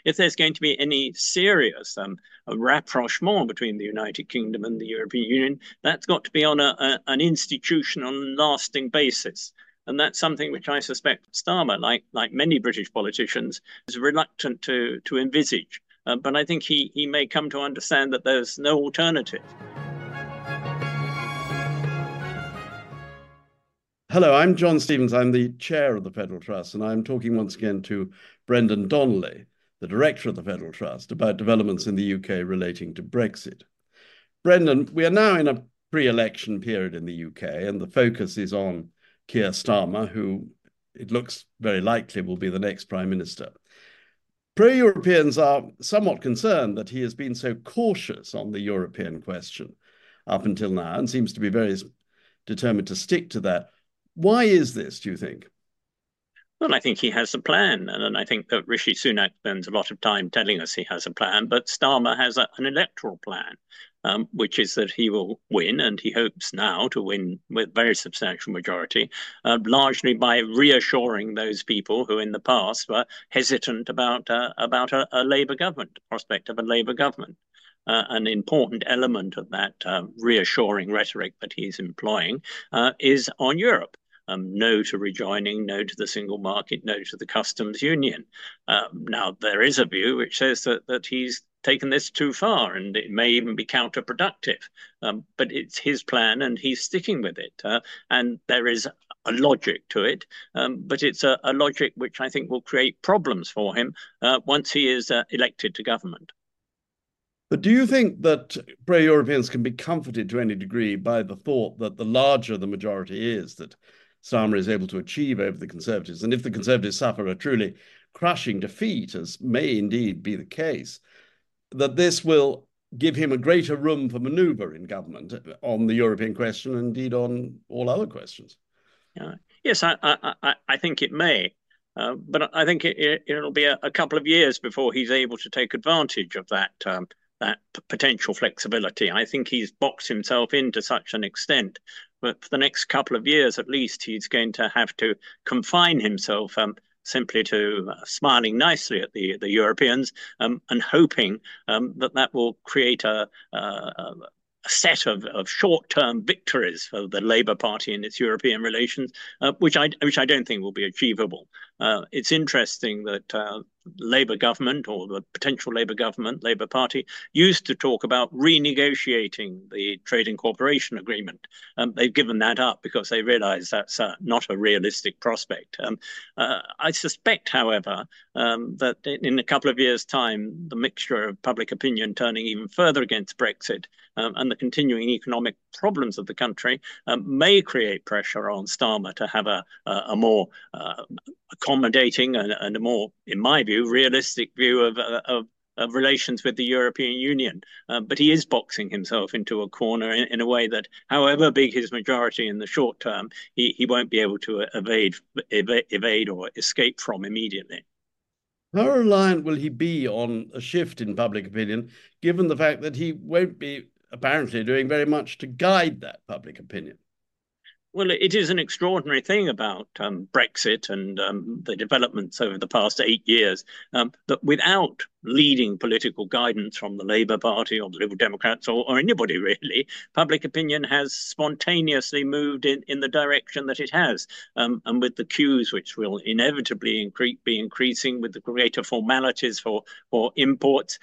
if there's going to be any serious rapprochement between the United Kingdom and the European Union, that's got to be on an institutional and lasting basis. And that's something which I suspect Starmer, like many British politicians, is reluctant to envisage. But I think he may come to understand that there's no alternative. Hello, I'm John Stevens. I'm the chair of the Federal Trust, and I'm talking once again to Brendan Donnelly, the director of the Federal Trust, about developments in the UK relating to Brexit. Brendan, we are now in a pre-election period in the UK, and the focus is on Keir Starmer, who it looks very likely will be the next Prime Minister. Pro-Europeans are somewhat concerned that he has been so cautious on the European question up until now and seems to be very determined to stick to that. Why is this, do you think? Well, I think he has a plan, and I think that Rishi Sunak spends a lot of time telling us he has a plan, but Starmer has an electoral plan, which is that he will win, and he hopes now to win with very substantial majority, largely by reassuring those people who in the past were hesitant about a Labour government, the prospect of a Labour government. An important element of that reassuring rhetoric that he's employing is on Europe. No to rejoining, no to the single market, no to the customs union. Now, there is a view which says that he's taken this too far and it may even be counterproductive. But it's his plan and he's sticking with it. And there is a logic to it, but it's a logic which I think will create problems for him once he is elected to government. But do you think that pro-Europeans can be comforted to any degree by the thought that the larger the majority is that Starmer is able to achieve over the Conservatives, and if the Conservatives suffer a truly crushing defeat, as may indeed be the case, that this will give him a greater room for manoeuvre in government on the European question and indeed on all other questions? Yes, I think it may. But I think it'll be a couple of years before he's able to take advantage of that potential flexibility. I think he's boxed himself in to such an extent. But for the next couple of years, at least, he's going to have to confine himself simply to smiling nicely at the Europeans and hoping that will create a set of short-term victories for the Labour Party in its European relations, which I don't think will be achievable. It's interesting that Labour government or the potential Labour government, Labour Party, used to talk about renegotiating the Trade and Cooperation Agreement. They've given that up because they realise that's not a realistic prospect. I suspect, however, that in a couple of years' time, the mixture of public opinion turning even further against Brexit and the continuing economic problems of the country may create pressure on Starmer to have a more accommodating and a more, in my view, realistic view of relations with the European Union. But he is boxing himself into a corner in a way that, however big his majority in the short term, he won't be able to evade or escape from immediately. How reliant will he be on a shift in public opinion, given the fact that he won't be apparently doing very much to guide that public opinion? Well, it is an extraordinary thing about Brexit and the developments over the past 8 years that without leading political guidance from the Labour Party or the Liberal Democrats or anybody really, public opinion has spontaneously moved in the direction that it has. And with the queues, which will inevitably be increasing with the greater formalities for imports,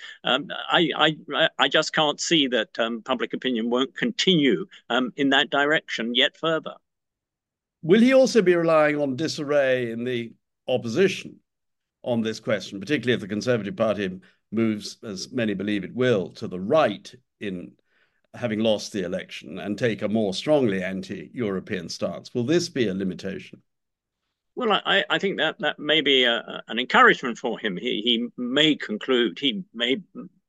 I just can't see that public opinion won't continue in that direction yet further. Will he also be relying on disarray in the opposition on this question, particularly if the Conservative Party moves, as many believe it will, to the right in having lost the election and take a more strongly anti-European stance? Will this be a limitation? Well, I think that may be an encouragement for him. He may conclude, he may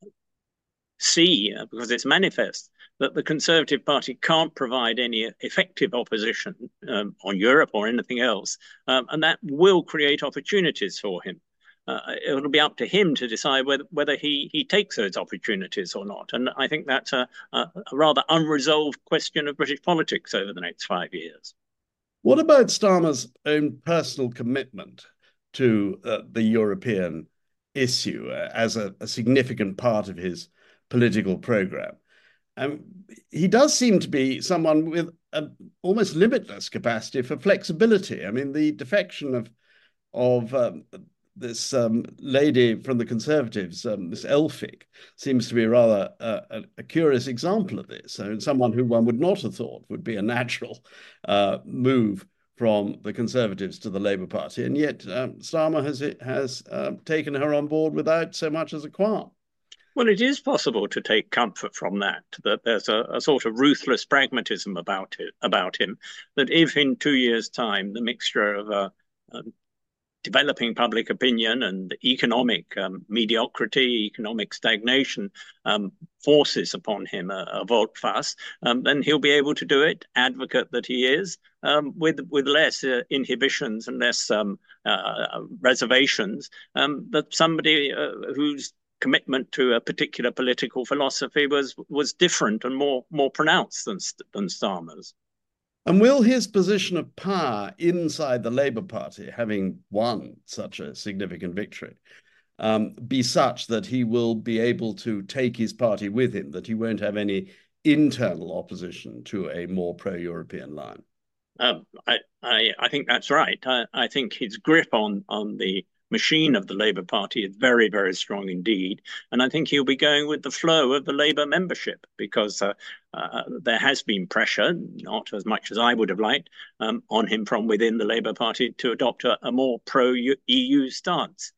see, because it's manifest, that the Conservative Party can't provide any effective opposition on Europe or anything else, and that will create opportunities for him. It'll be up to him to decide whether he takes those opportunities or not. And I think that's a rather unresolved question of British politics over the next 5 years. What about Starmer's own personal commitment to the European issue as a significant part of his political program. Um, he does seem to be someone with an almost limitless capacity for flexibility. I mean, the defection of this lady from the Conservatives, Miss Elphicke, seems to be rather a curious example of this. So someone who one would not have thought would be a natural move from the Conservatives to the Labour Party, and yet Starmer has taken her on board without so much as a qualm. Well, it is possible to take comfort from that, that there's a sort of ruthless pragmatism about him, that if in 2 years' time the mixture of developing public opinion and economic mediocrity, economic stagnation forces upon him a volte-face, then he'll be able to do it, advocate that he is, with less inhibitions and less reservations, that somebody whose commitment to a particular political philosophy was different and more pronounced than Starmer's. And will his position of power inside the Labour Party, having won such a significant victory, be such that he will be able to take his party with him, that he won't have any internal opposition to a more pro-European line? I think that's right. I think his grip on the machine of the Labour Party is very, very strong indeed. And I think he'll be going with the flow of the Labour membership because there has been pressure, not as much as I would have liked, on him from within the Labour Party to adopt a more pro-EU stance.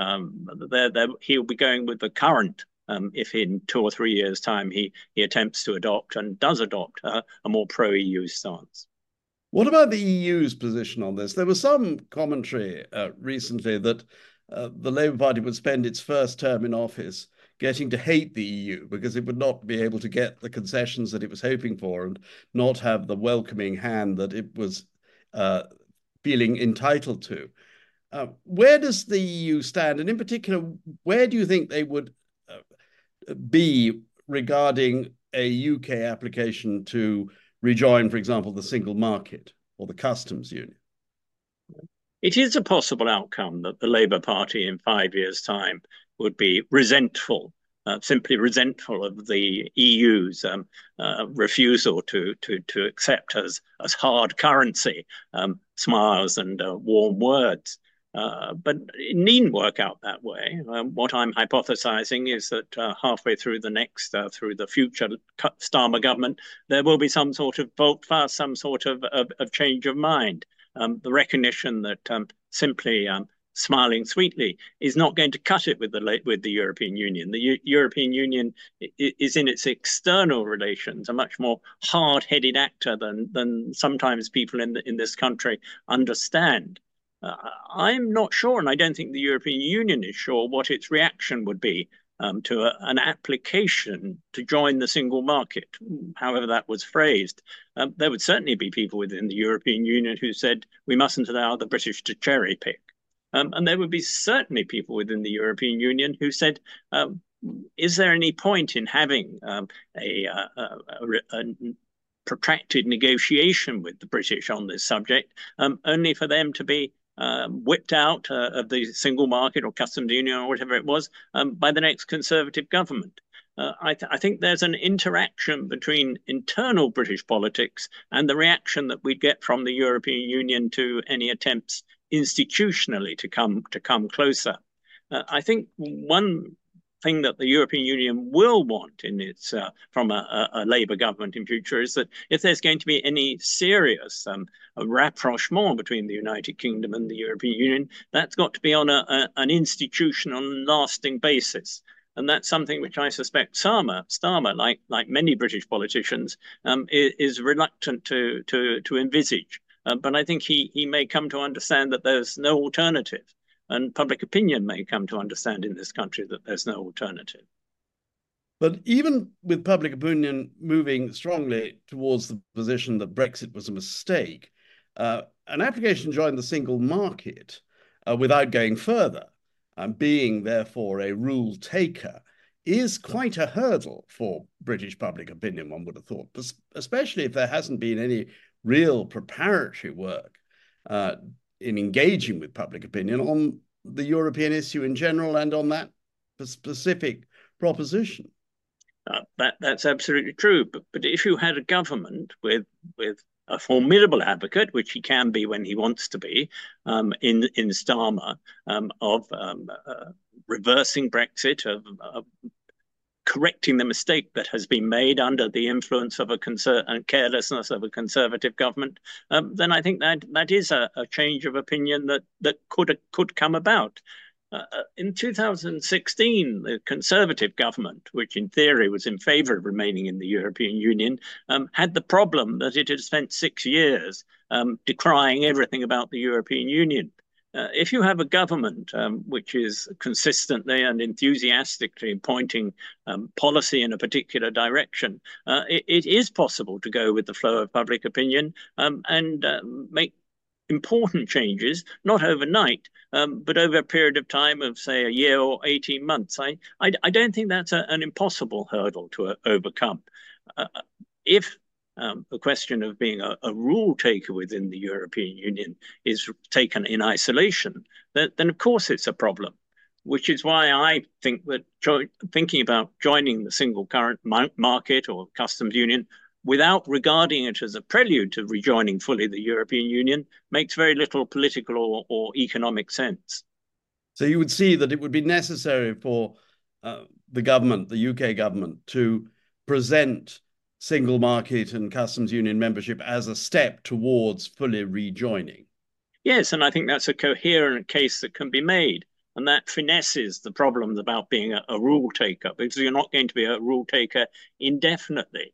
He'll be going with the current if in 2 or 3 years' time he attempts to adopt and does adopt a more pro-EU stance. What about the EU's position on this? There was some commentary recently that the Labour Party would spend its first term in office getting to hate the EU because it would not be able to get the concessions that it was hoping for and not have the welcoming hand that it was feeling entitled to. Where does the EU stand? And in particular, where do you think they would be regarding a UK application to rejoin, for example, the single market or the customs union? It is a possible outcome that the Labour Party in 5 years' time would be resentful, simply resentful of the EU's refusal to accept as hard currency smiles and warm words. But it needn't work out that way. What I'm hypothesizing is that halfway through through the future Starmer government, there will be some sort of volte-face, some sort of change of mind. The recognition that simply smiling sweetly is not going to cut it with the European Union. The European Union is in its external relations a much more hard-headed actor than sometimes people in this country understand. I'm not sure, and I don't think the European Union is sure, what its reaction would be to an application to join the single market, however that was phrased. There would certainly be people within the European Union who said we mustn't allow the British to cherry pick. And there would be certainly people within the European Union who said, is there any point in having a protracted negotiation with the British on this subject, only for them to be whipped out of the single market or customs union or whatever it was by the next Conservative government. I think there's an interaction between internal British politics and the reaction that we'd get from the European Union to any attempts institutionally to come closer. I think one thing that the European Union will want in its from a Labour government in future is that if there's going to be any serious rapprochement between the United Kingdom and the European Union, that's got to be on an institutional and lasting basis. And that's something which I suspect Starmer, like many British politicians, is reluctant to envisage. But I think he may come to understand that there's no alternative. And public opinion may come to understand in this country that there's no alternative. But even with public opinion moving strongly towards the position that Brexit was a mistake, an application to join the single market without going further, and being therefore a rule taker, is quite a hurdle for British public opinion, one would have thought, especially if there hasn't been any real preparatory work in engaging with public opinion on the European issue in general and on that specific proposition. That's absolutely true. But if you had a government with a formidable advocate, which he can be when he wants to be, in Starmer, of reversing Brexit, of correcting the mistake that has been made under the influence of and carelessness of a Conservative government, then I think that is a change of opinion that could come about. In 2016, the Conservative government, which in theory was in favour of remaining in the European Union, had the problem that it had spent 6 years decrying everything about the European Union. If you have a government which is consistently and enthusiastically pointing policy in a particular direction, it is possible to go with the flow of public opinion and make important changes, not overnight, but over a period of time of, say, a year or 18 months. I don't think that's an impossible hurdle to overcome. If the question of being a rule taker within the European Union is taken in isolation, then of course it's a problem, which is why I think that thinking about joining the single current market or customs union without regarding it as a prelude to rejoining fully the European Union makes very little political or economic sense. So you would see that it would be necessary for the government, the UK government, to present single market and customs union membership as a step towards fully rejoining. Yes, and I think that's a coherent case that can be made. And that finesses the problems about being a rule taker, because you're not going to be a rule taker indefinitely.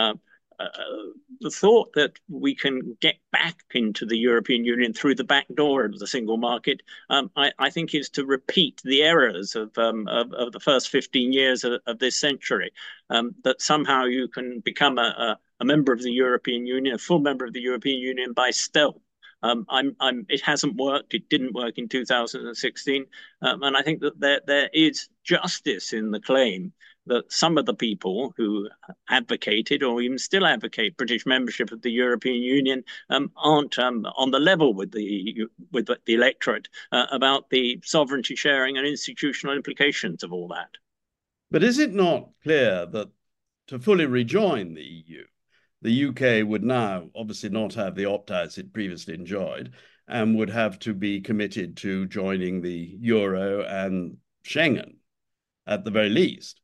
The thought that we can get back into the European Union through the back door of the single market, I think, is to repeat the errors of the first 15 years of this century. That somehow you can become a member of the European Union, a full member of the European Union by stealth. It hasn't worked. It didn't work in 2016. And I think that there is justice in the claim that some of the people who advocated or even still advocate British membership of the European Union aren't on the level with the electorate about the sovereignty sharing and institutional implications of all that. But is it not clear that to fully rejoin the EU, the UK would now obviously not have the opt-outs it previously enjoyed and would have to be committed to joining the Euro and Schengen at the very least?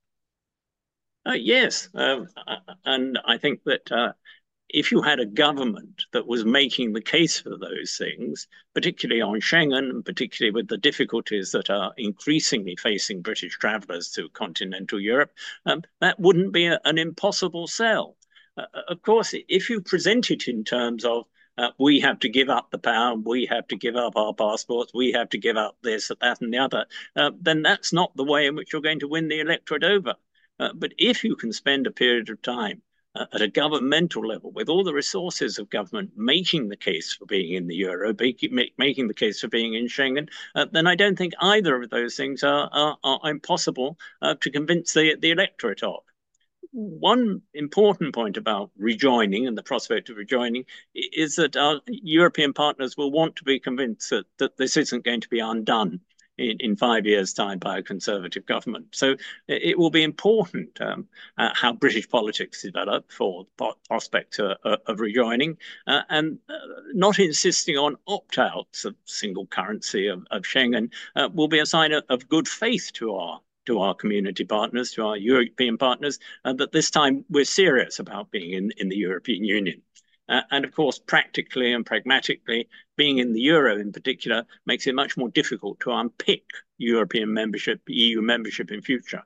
Yes, and I think that if you had a government that was making the case for those things, particularly on Schengen, and particularly with the difficulties that are increasingly facing British travellers to continental Europe, that wouldn't be an impossible sell. Of course, if you present it in terms of we have to give up the pound, we have to give up our passports, we have to give up this, that, and the other, then that's not the way in which you're going to win the electorate over. But if you can spend a period of time at a governmental level with all the resources of government making the case for being in the Euro, making the case for being in Schengen, then I don't think either of those things are impossible to convince the electorate of. One important point about rejoining and the prospect of rejoining is that our European partners will want to be convinced that this isn't going to be undone in 5 years' time by a Conservative government. So it will be important how British politics develop for the prospect of rejoining and not insisting on opt-outs of single currency of Schengen will be a sign of good faith to our community partners, to our European partners, that this time we're serious about being in the European Union. And of course, practically and pragmatically, being in the Euro in particular makes it much more difficult to unpick European membership, EU membership in future.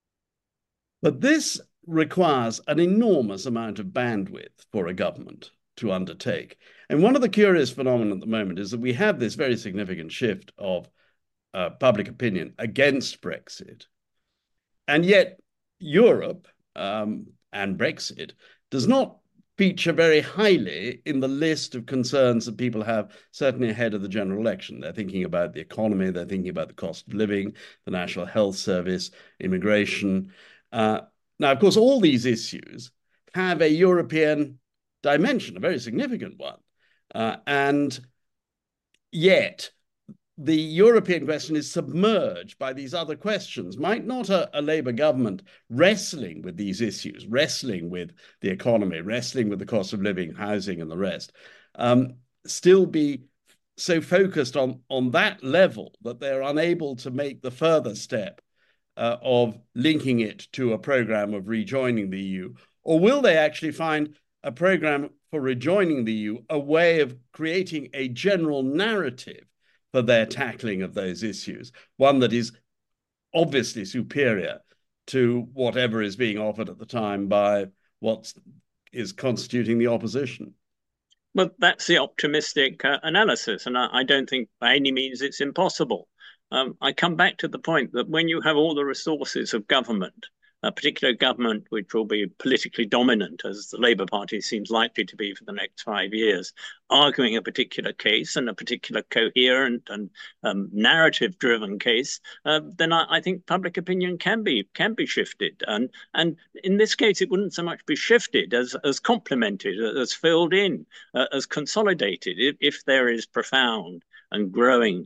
But this requires an enormous amount of bandwidth for a government to undertake. And one of the curious phenomena at the moment is that we have this very significant shift of public opinion against Brexit. And yet Europe and Brexit does not feature very highly in the list of concerns that people have, certainly ahead of the general election. They're thinking about the economy, they're thinking about the cost of living, the National Health Service, immigration. Now, of course, all these issues have a European dimension, a very significant one. And yet, the European question is submerged by these other questions. Might not a Labour government wrestling with these issues, wrestling with the economy, wrestling with the cost of living, housing, and the rest, still be so focused on that level that they're unable to make the further step of linking it to a program of rejoining the EU? Or will they actually find a program for rejoining the EU a way of creating a general narrative for their tackling of those issues, one that is obviously superior to whatever is being offered at the time by what is constituting the opposition? Well, that's the optimistic analysis, and I don't think by any means it's impossible. I come back to the point that when you have all the resources of government, a particular government which will be politically dominant, as the Labour Party seems likely to be for the next 5 years, arguing a particular case and a particular coherent and narrative-driven case, then I think public opinion can be shifted. And in this case, it wouldn't so much be shifted as complemented, as filled in, as consolidated. If there is profound and growing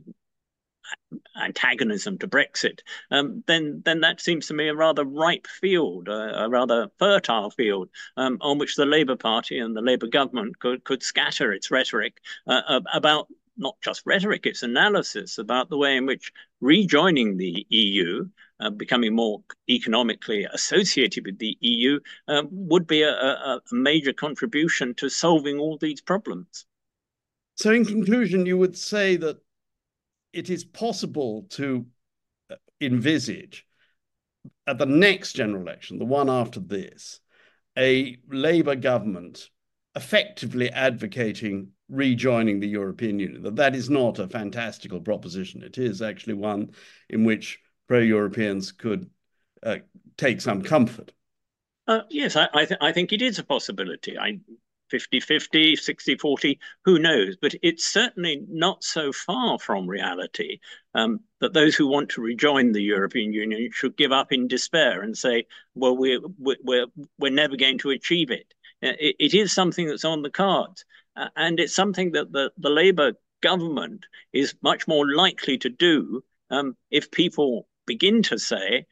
antagonism to Brexit, then that seems to me a rather ripe field, a rather fertile field on which the Labour Party and the Labour government could scatter its rhetoric about not just rhetoric, its analysis about the way in which rejoining the EU, becoming more economically associated with the EU, would be a major contribution to solving all these problems. So in conclusion, you would say that it is possible to envisage at the next general election, the one after this, a Labour government effectively advocating rejoining the European Union. That is not a fantastical proposition. It is actually one in which pro-Europeans could take some comfort. Yes, I think it is a possibility. 50-50, 60-40, who knows? But it's certainly not so far from reality that those who want to rejoin the European Union should give up in despair and say, well, we're never going to achieve it. It is something that's on the cards. And it's something that the Labour government is much more likely to do if people begin to say,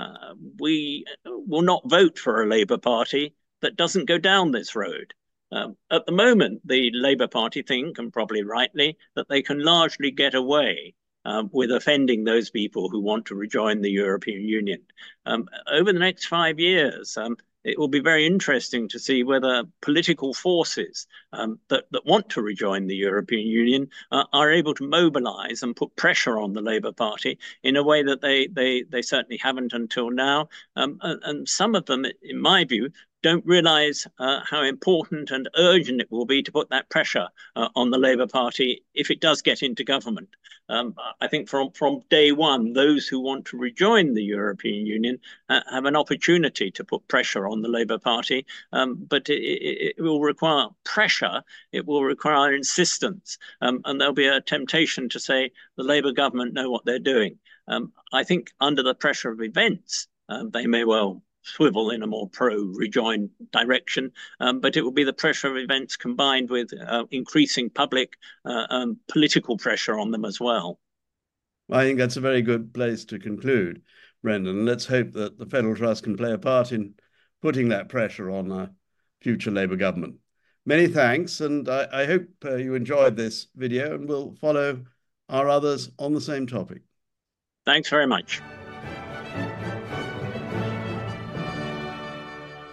we will not vote for a Labour Party that doesn't go down this road. At the moment, the Labour Party think, and probably rightly, that they can largely get away with offending those people who want to rejoin the European Union. Over the next 5 years, it will be very interesting to see whether political forces that want to rejoin the European Union are able to mobilize and put pressure on the Labour Party in a way that they certainly haven't until now. And some of them, in my view, don't realise how important and urgent it will be to put that pressure on the Labour Party if it does get into government. I think from day one, those who want to rejoin the European Union have an opportunity to put pressure on the Labour Party, but it will require pressure, it will require insistence, and there'll be a temptation to say the Labour government know what they're doing. I think under the pressure of events, they may well swivel in a more pro-rejoin direction, but it will be the pressure of events combined with increasing public political pressure on them as well. I think that's a very good place to conclude, Brendan. Let's hope that the Federal Trust can play a part in putting that pressure on a future Labour government. Many thanks, and I hope you enjoyed this video, and we'll follow our others on the same topic. Thanks very much.